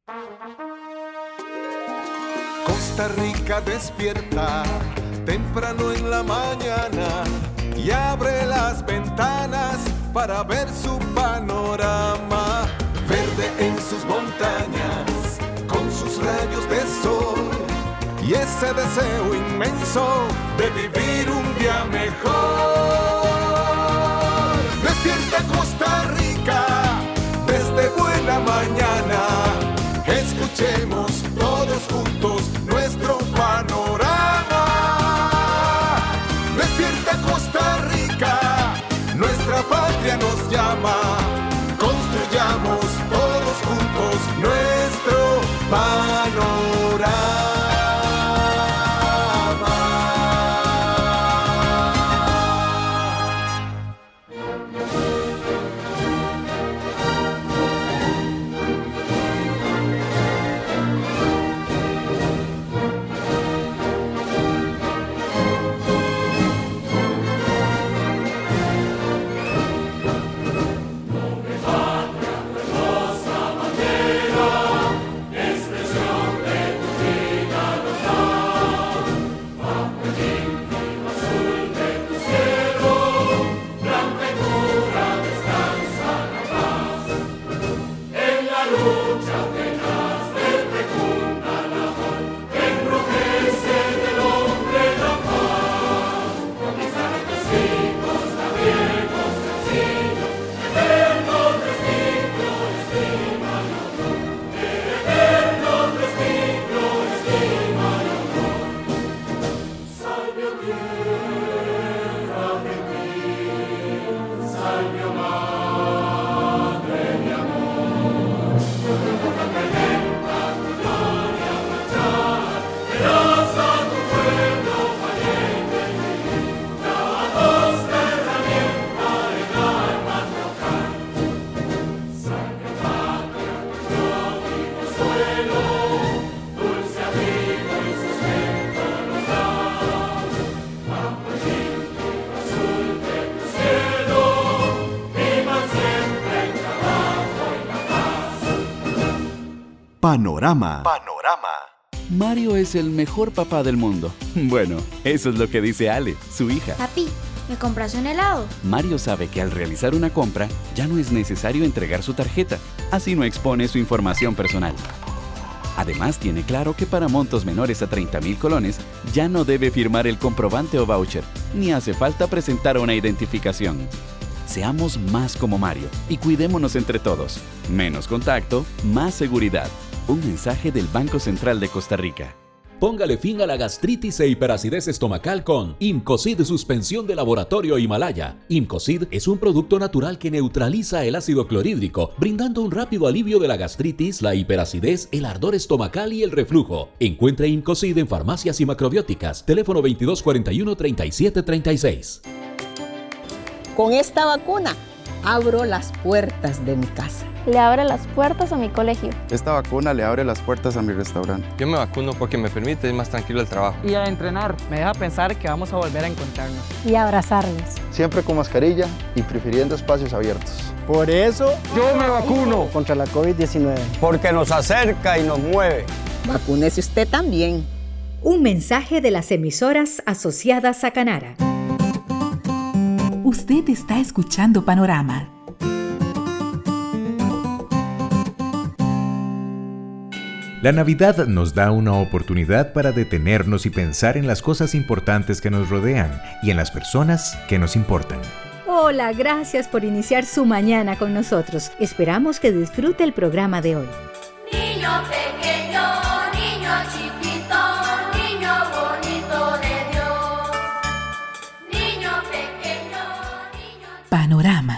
Costa Rica despierta temprano en la mañana y abre las ventanas para ver su panorama. Verde en sus montañas, con sus rayos de sol y ese deseo inmenso de vivir un día mejor. Despierta Costa Rica desde buena mañana. Escuchemos todos juntos nuestro panorama. Despierta Costa Rica, nuestra patria nos llama. Construyamos todos juntos nuestro panorama. Panorama. Mario es el mejor papá del mundo. Bueno, eso es lo que dice Ale, su hija. Papi, ¿me compras un helado? Mario sabe que al realizar una compra ya no es necesario entregar su tarjeta, así no expone su información personal. Además, tiene claro que para montos menores a 30,000 colones ya no debe firmar el comprobante o voucher, ni hace falta presentar una identificación. Seamos más como Mario y cuidémonos entre todos. Menos contacto, más seguridad. Un mensaje del Banco Central de Costa Rica. Póngale fin a la gastritis e hiperacidez estomacal con Imcocid Suspensión de Laboratorio Himalaya. Imcocid es un producto natural que neutraliza el ácido clorhídrico, brindando un rápido alivio de la gastritis, la hiperacidez, el ardor estomacal y el reflujo. Encuentre Imcocid en farmacias y macrobióticas. Teléfono 2241-3736. Con esta vacuna abro las puertas de mi casa. Le abre las puertas a mi colegio. Esta vacuna le abre las puertas a mi restaurante. Yo me vacuno porque me permite ir más tranquilo al trabajo. Y a entrenar me deja pensar que vamos a volver a encontrarnos. Y abrazarnos. Siempre con mascarilla y prefiriendo espacios abiertos. Por eso yo me vacuno contra la COVID-19. Porque nos acerca y nos mueve. Vacúnese usted también. Un mensaje de las emisoras asociadas a Canara. Usted está escuchando Panorama. La Navidad nos da una oportunidad para detenernos y pensar en las cosas importantes que nos rodean y en las personas que nos importan. Hola, gracias por iniciar su mañana con nosotros. Esperamos que disfrute el programa de hoy. Niño pequeño, niño chiquito, niño bonito de Dios. Niño pequeño, niño... Panorama.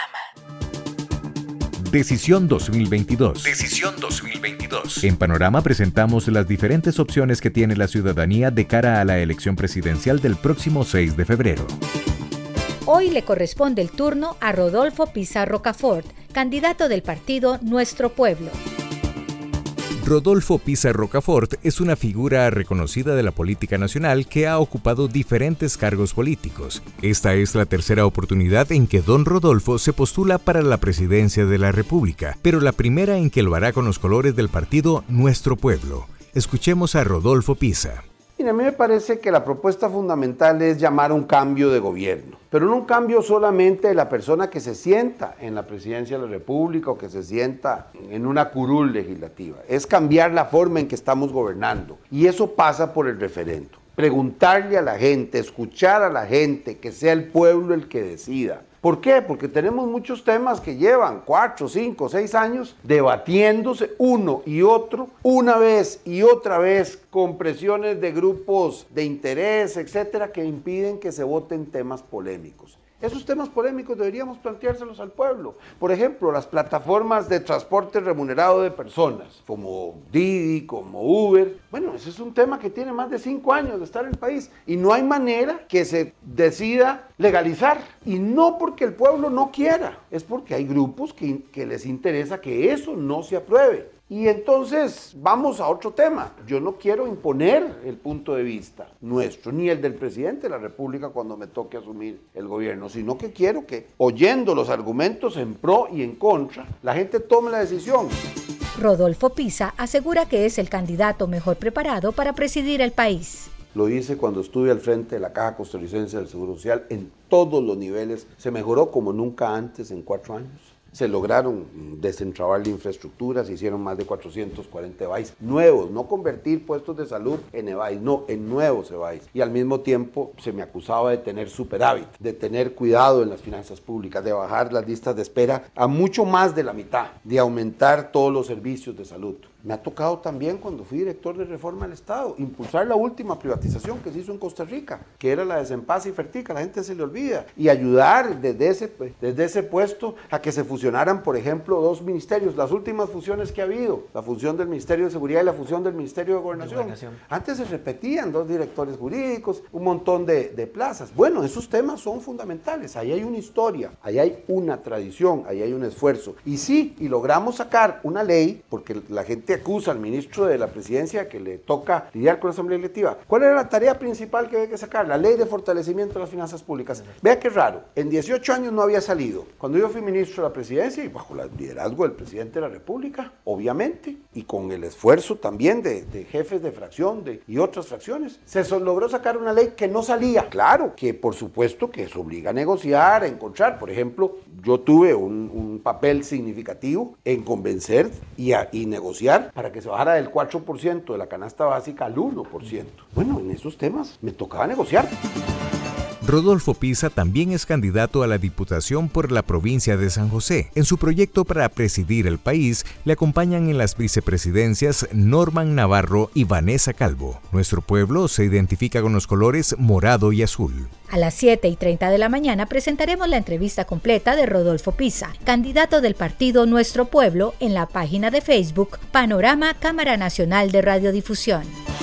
Decisión 2022. En Panorama presentamos las diferentes opciones que tiene la ciudadanía de cara a la elección presidencial del próximo 6 de febrero. Hoy le corresponde el turno a Rodolfo Pizarro Cafort, candidato del partido Nuestro Pueblo. Rodolfo Pisa Rocafort es una figura reconocida de la política nacional que ha ocupado diferentes cargos políticos. Esta es la tercera oportunidad en que don Rodolfo se postula para la presidencia de la República, pero la primera en que lo hará con los colores del partido Nuestro Pueblo. Escuchemos a Rodolfo Pisa. Mira, a mí me parece que la propuesta fundamental es llamar a un cambio de gobierno, pero no un cambio solamente de la persona que se sienta en la presidencia de la República o que se sienta en una curul legislativa. Es cambiar la forma en que estamos gobernando y eso pasa por el referendo. Preguntarle a la gente, escuchar a la gente, que sea el pueblo el que decida. ¿Por qué? Porque tenemos muchos temas que llevan 4, 5, 6 años debatiéndose uno y otro, una vez y otra vez, con presiones de grupos de interés, etcétera, que impiden que se voten temas polémicos. Esos temas polémicos deberíamos planteárselos al pueblo. Por ejemplo, las plataformas de transporte remunerado de personas, como Didi, como Uber. Bueno, ese es un tema que tiene más de 5 años de estar en el país y no hay manera que se decida legalizar. Y no porque el pueblo no quiera, es porque hay grupos que les interesa que eso no se apruebe. Y entonces vamos a otro tema. Yo no quiero imponer el punto de vista nuestro, ni el del presidente de la República cuando me toque asumir el gobierno, sino que quiero que, oyendo los argumentos en pro y en contra, la gente tome la decisión. Rodolfo Pisa asegura que es el candidato mejor preparado para presidir el país. Lo hice cuando estuve al frente de la Caja Costarricense del Seguro Social. En todos los niveles se mejoró como nunca antes en 4 años. Se lograron desentrabar la infraestructura, se hicieron más de 440 EVAIS nuevos, no convertir puestos de salud en EVAIS, no, en nuevos EVAIS. Y al mismo tiempo se me acusaba de tener superávit, de tener cuidado en las finanzas públicas, de bajar las listas de espera a mucho más de la mitad, de aumentar todos los servicios de salud. Me ha tocado también cuando fui director de Reforma del Estado, impulsar la última privatización que se hizo en Costa Rica, que era la de Sempasa y Fertica, la gente se le olvida, y ayudar desde ese puesto a que se fusionaran, por ejemplo, 2 ministerios, las últimas fusiones que ha habido, la fusión del Ministerio de Seguridad y la fusión del Ministerio de Gobernación. Antes se repetían 2 directores jurídicos, un montón de plazas. Bueno, esos temas son fundamentales, ahí hay una historia, ahí hay una tradición, ahí hay un esfuerzo. Y sí, y logramos sacar una ley, porque la gente acusa al ministro de la presidencia que le toca lidiar con la Asamblea Legislativa. ¿Cuál era la tarea principal que había que sacar? La ley de fortalecimiento de las finanzas públicas. Vea qué raro, en 18 años no había salido. Cuando yo fui ministro de la presidencia y bajo el liderazgo del presidente de la República, obviamente, y con el esfuerzo también de jefes de fracción y otras fracciones, se logró sacar una ley que no salía. Claro, que por supuesto que eso obliga a negociar, a encontrar. Por ejemplo, yo tuve un papel significativo en convencer y negociar para que se bajara del 4% de la canasta básica al 1%. Bueno, en esos temas me tocaba negociar. Rodolfo Pisa también es candidato a la Diputación por la provincia de San José. En su proyecto para presidir el país, le acompañan en las vicepresidencias Norman Navarro y Vanessa Calvo. Nuestro pueblo se identifica con los colores morado y azul. A las 7:30 de la mañana presentaremos la entrevista completa de Rodolfo Pisa, candidato del partido Nuestro Pueblo, en la página de Facebook Panorama Cámara Nacional de Radiodifusión.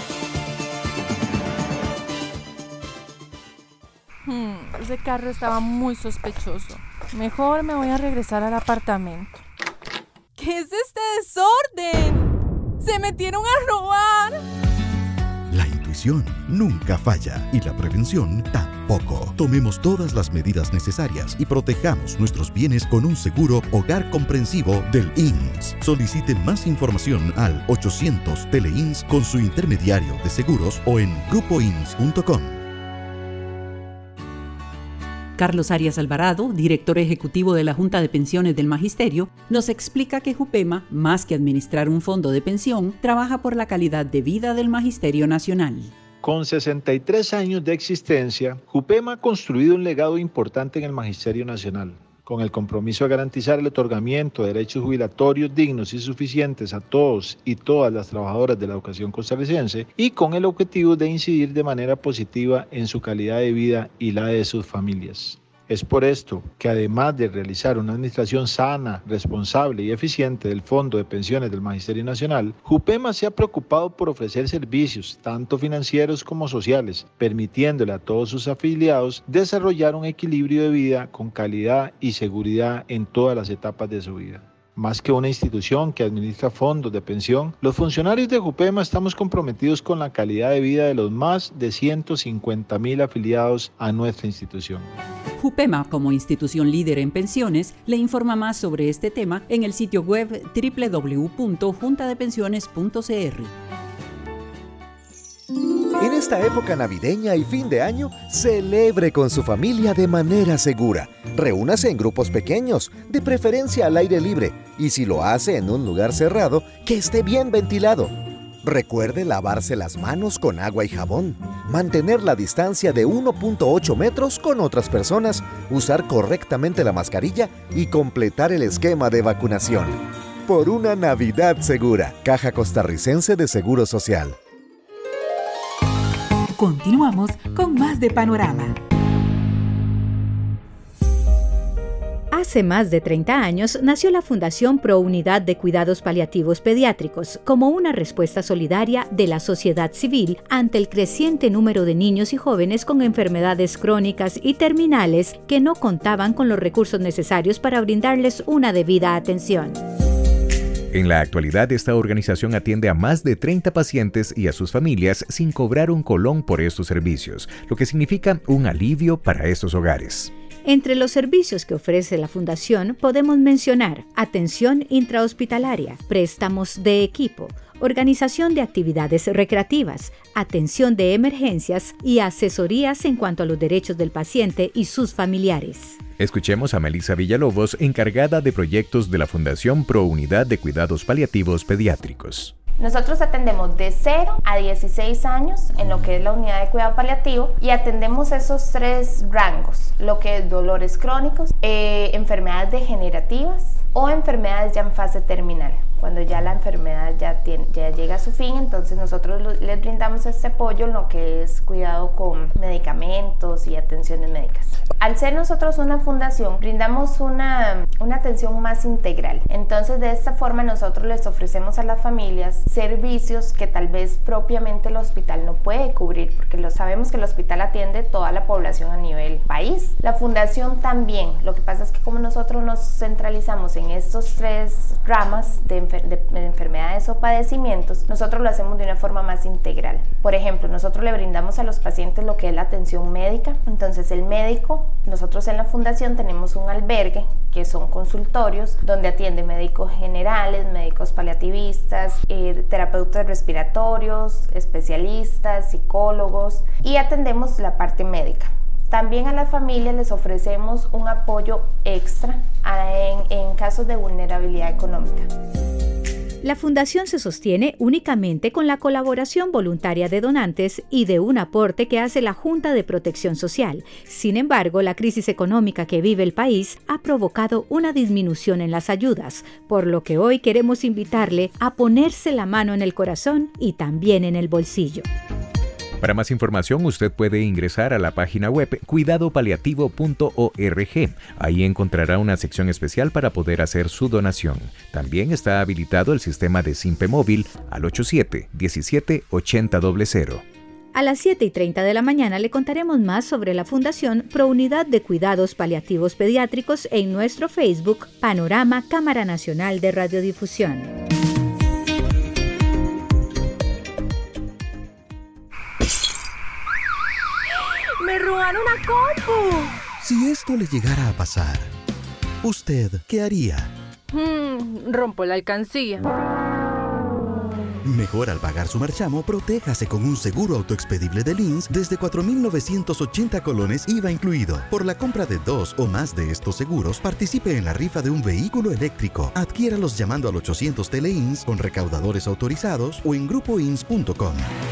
Ese carro estaba muy sospechoso. Mejor me voy a regresar al apartamento. ¿Qué es este desorden? ¡Se metieron a robar! La intuición nunca falla y la prevención tampoco. Tomemos todas las medidas necesarias y protejamos nuestros bienes con un seguro hogar comprensivo del INS. Solicite más información al 800 Tele-INS con su intermediario de seguros o en grupoins.com. Carlos Arias Alvarado, director ejecutivo de la Junta de Pensiones del Magisterio, nos explica que Jupema, más que administrar un fondo de pensión, trabaja por la calidad de vida del Magisterio Nacional. Con 63 años de existencia, Jupema ha construido un legado importante en el Magisterio Nacional, con el compromiso de garantizar el otorgamiento de derechos jubilatorios dignos y suficientes a todos y todas las trabajadoras de la educación costarricense y con el objetivo de incidir de manera positiva en su calidad de vida y la de sus familias. Es por esto que además de realizar una administración sana, responsable y eficiente del Fondo de Pensiones del Magisterio Nacional, Jupema se ha preocupado por ofrecer servicios, tanto financieros como sociales, permitiéndole a todos sus afiliados desarrollar un equilibrio de vida con calidad y seguridad en todas las etapas de su vida. Más que una institución que administra fondos de pensión, los funcionarios de Jupema estamos comprometidos con la calidad de vida de los más de 150.000 afiliados a nuestra institución. Jupema, como institución líder en pensiones, le informa más sobre este tema en el sitio web www.juntadepensiones.cr. En esta época navideña y fin de año, celebre con su familia de manera segura. Reúnase en grupos pequeños, de preferencia al aire libre, y si lo hace en un lugar cerrado, que esté bien ventilado. Recuerde lavarse las manos con agua y jabón, mantener la distancia de 1.8 metros con otras personas, usar correctamente la mascarilla y completar el esquema de vacunación. Por una Navidad segura, Caja Costarricense de Seguro Social. Continuamos con más de Panorama. Hace más de 30 años nació la Fundación Pro Unidad de Cuidados Paliativos Pediátricos como una respuesta solidaria de la sociedad civil ante el creciente número de niños y jóvenes con enfermedades crónicas y terminales que no contaban con los recursos necesarios para brindarles una debida atención. En la actualidad, esta organización atiende a más de 30 pacientes y a sus familias sin cobrar un colón por estos servicios, lo que significa un alivio para estos hogares. Entre los servicios que ofrece la Fundación podemos mencionar atención intrahospitalaria, préstamos de equipo, organización de actividades recreativas, atención de emergencias y asesorías en cuanto a los derechos del paciente y sus familiares. Escuchemos a Melissa Villalobos, encargada de proyectos de la Fundación Pro Unidad de Cuidados Paliativos Pediátricos. Nosotros atendemos de 0 a 16 años en lo que es la unidad de cuidado paliativo y atendemos esos 3 rangos, lo que es dolores crónicos, enfermedades degenerativas o enfermedades ya en fase terminal. Cuando ya la enfermedad ya llega a su fin, entonces nosotros les brindamos este apoyo en lo que es cuidado con medicamentos y atenciones médicas. Al ser nosotros una fundación, brindamos una atención más integral. Entonces, de esta forma nosotros les ofrecemos a las familias servicios que tal vez propiamente el hospital no puede cubrir, porque sabemos que el hospital atiende toda la población a nivel país. La fundación también. Lo que pasa es que como nosotros nos centralizamos en estos 3 ramas de enfermedades o padecimientos, nosotros lo hacemos de una forma más integral. Por ejemplo, nosotros le brindamos a los pacientes lo que es la atención médica. Entonces el médico, nosotros en la fundación tenemos un albergue que son consultorios donde atienden médicos generales, médicos paliativistas, terapeutas respiratorios, especialistas, psicólogos, y atendemos la parte médica. También a las familias les ofrecemos un apoyo extra en casos de vulnerabilidad económica. La Fundación se sostiene únicamente con la colaboración voluntaria de donantes y de un aporte que hace la Junta de Protección Social. Sin embargo, la crisis económica que vive el país ha provocado una disminución en las ayudas, por lo que hoy queremos invitarle a ponerse la mano en el corazón y también en el bolsillo. Para más información, usted puede ingresar a la página web cuidadopaliativo.org. Ahí encontrará una sección especial para poder hacer su donación. También está habilitado el sistema de Simpe Móvil al 87-17-8000. A las 7:30 de la mañana le contaremos más sobre la Fundación Pro Unidad de Cuidados Paliativos Pediátricos en nuestro Facebook Panorama Cámara Nacional de Radiodifusión. ¡Me robaron una compu! Si esto le llegara a pasar, ¿usted qué haría? Rompo la alcancía. Mejor al pagar su marchamo, protéjase con un seguro autoexpedible de Lins desde 4.980 colones IVA incluido. Por la compra de 2 o más de estos seguros, participe en la rifa de un vehículo eléctrico. Adquiéralos llamando al 800 TLINS con recaudadores autorizados o en grupoins.com.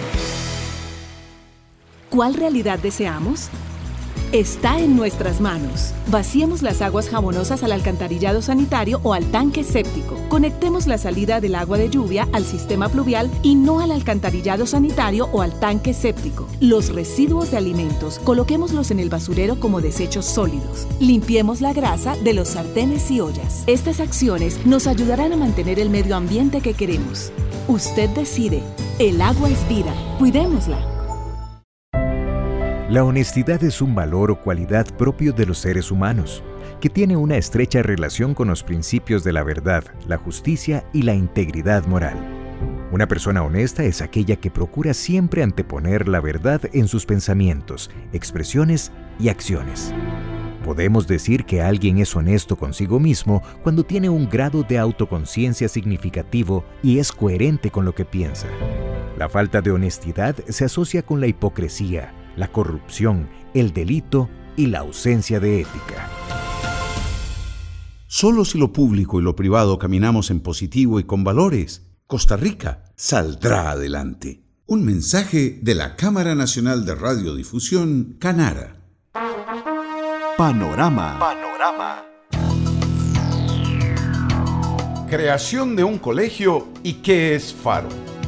¿Cuál realidad deseamos? Está en nuestras manos. Vaciemos las aguas jabonosas al alcantarillado sanitario o al tanque séptico. Conectemos la salida del agua de lluvia al sistema pluvial y no al alcantarillado sanitario o al tanque séptico. Los residuos de alimentos, coloquémoslos en el basurero como desechos sólidos. Limpiemos la grasa de los sartenes y ollas. Estas acciones nos ayudarán a mantener el medio ambiente que queremos. Usted decide. El agua es vida. Cuidémosla. La honestidad es un valor o cualidad propio de los seres humanos. que tiene una estrecha relación con los principios de la verdad, la justicia y la integridad moral. Una persona honesta es aquella que procura siempre anteponer la verdad en sus pensamientos, expresiones y acciones. Podemos decir que alguien es honesto consigo mismo cuando tiene un grado de autoconciencia significativo y es coherente con lo que piensa. La falta de honestidad se asocia con la hipocresía, la corrupción, el delito y la ausencia de ética. Solo si lo público y lo privado caminamos en positivo y con valores, Costa Rica saldrá adelante. Un mensaje de la Cámara Nacional de Radiodifusión, Canara. Panorama. Creación de un colegio y qué es Faro.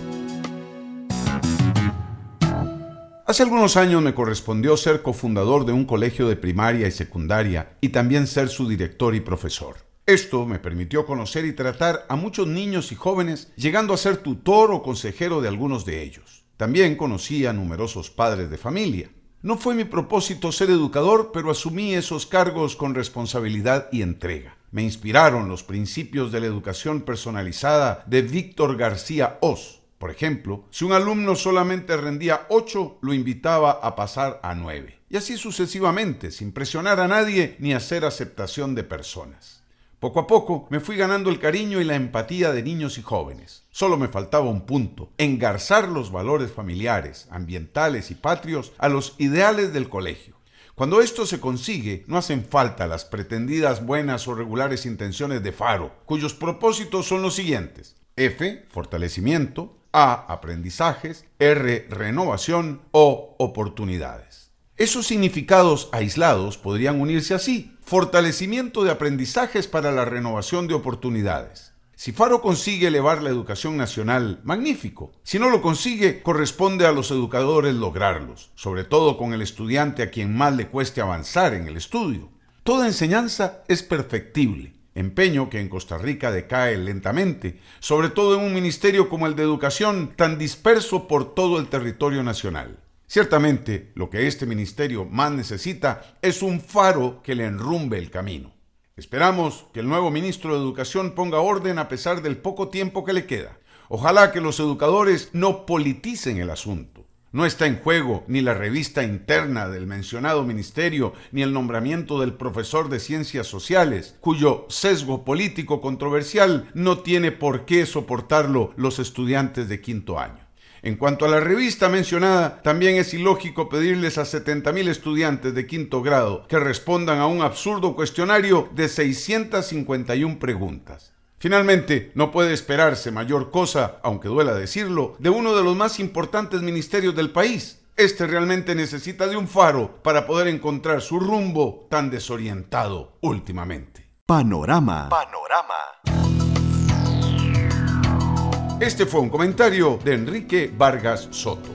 Hace algunos años me correspondió ser cofundador de un colegio de primaria y secundaria y también ser su director y profesor. Esto me permitió conocer y tratar a muchos niños y jóvenes, llegando a ser tutor o consejero de algunos de ellos. También conocí a numerosos padres de familia. No fue mi propósito ser educador, pero asumí esos cargos con responsabilidad y entrega. Me inspiraron los principios de la educación personalizada de Víctor García Oz. Por ejemplo, si un alumno solamente rendía 8, lo invitaba a pasar a 9. Y así sucesivamente, sin presionar a nadie ni hacer aceptación de personas. Poco a poco me fui ganando el cariño y la empatía de niños y jóvenes. Solo me faltaba un punto: engarzar los valores familiares, ambientales y patrios a los ideales del colegio. Cuando esto se consigue, no hacen falta las pretendidas buenas o regulares intenciones de Faro, cuyos propósitos son los siguientes: F, fortalecimiento; A, aprendizajes; R, renovación; O, oportunidades. Esos significados aislados podrían unirse así: fortalecimiento de aprendizajes para la renovación de oportunidades. Si Faro consigue elevar la educación nacional, magnífico. Si no lo consigue, corresponde a los educadores lograrlos, sobre todo con el estudiante a quien más le cueste avanzar en el estudio. Toda enseñanza es perfectible, empeño que en Costa Rica decae lentamente, sobre todo en un ministerio como el de Educación, tan disperso por todo el territorio nacional. Ciertamente, lo que este ministerio más necesita es un faro que le enrumbe el camino. Esperamos que el nuevo ministro de Educación ponga orden a pesar del poco tiempo que le queda. Ojalá que los educadores no politicen el asunto. No está en juego ni la revista interna del mencionado ministerio, ni el nombramiento del profesor de Ciencias Sociales, cuyo sesgo político controversial no tiene por qué soportarlo los estudiantes de quinto año. En cuanto a la revista mencionada, también es ilógico pedirles a 70,000 estudiantes de quinto grado que respondan a un absurdo cuestionario de 651 preguntas. Finalmente, no puede esperarse mayor cosa, aunque duela decirlo, de uno de los más importantes ministerios del país. Este realmente necesita de un faro para poder encontrar su rumbo tan desorientado últimamente. Panorama. Este fue un comentario de Enrique Vargas Soto.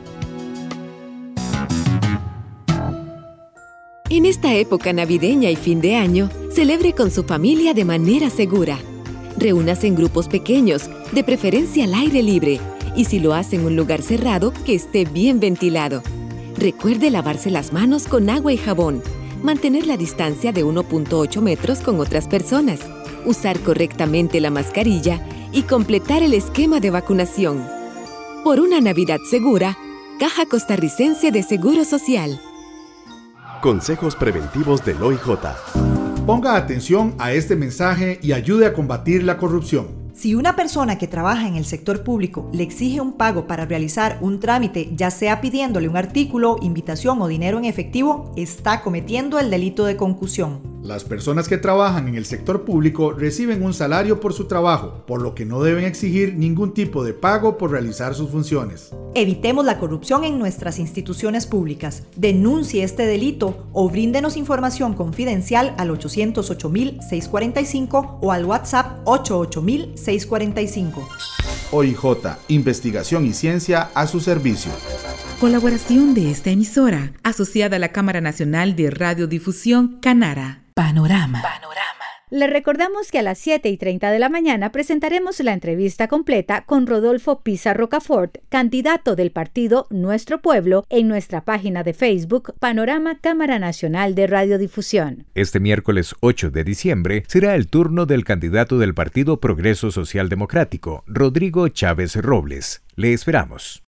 En esta época navideña y fin de año, celebre con su familia de manera segura. Reúnase en grupos pequeños, de preferencia al aire libre, y si lo hace en un lugar cerrado, que esté bien ventilado. Recuerde lavarse las manos con agua y jabón, mantener la distancia de 1.8 metros con otras personas, usar correctamente la mascarilla y completar el esquema de vacunación. Por una Navidad segura, Caja Costarricense de Seguro Social. Consejos preventivos del OIJ. Ponga atención a este mensaje y ayude a combatir la corrupción. Si una persona que trabaja en el sector público le exige un pago para realizar un trámite, ya sea pidiéndole un artículo, invitación o dinero en efectivo, está cometiendo el delito de concusión. Las personas que trabajan en el sector público reciben un salario por su trabajo, por lo que no deben exigir ningún tipo de pago por realizar sus funciones. Evitemos la corrupción en nuestras instituciones públicas. Denuncie este delito o bríndenos información confidencial al 808-645 o al WhatsApp 88000-645. OIJ, investigación y ciencia a su servicio. Colaboración de esta emisora, asociada a la Cámara Nacional de Radiodifusión, Canara. Panorama. Le recordamos que a las 7:30 de la mañana presentaremos la entrevista completa con Rodolfo Pizar Rocafort, candidato del partido Nuestro Pueblo, en nuestra página de Facebook Panorama Cámara Nacional de Radiodifusión. Este miércoles 8 de diciembre será el turno del candidato del Partido Progreso Social Democrático, Rodrigo Chávez Robles. Le esperamos.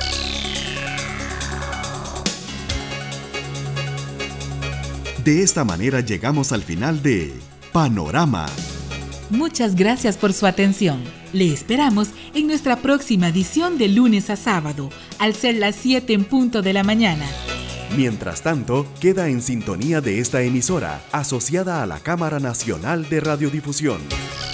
De esta manera llegamos al final de Panorama. Muchas gracias por su atención. Le esperamos en nuestra próxima edición de lunes a sábado, al ser las 7 en punto de la mañana. Mientras tanto, queda en sintonía de esta emisora, asociada a la Cámara Nacional de Radiodifusión.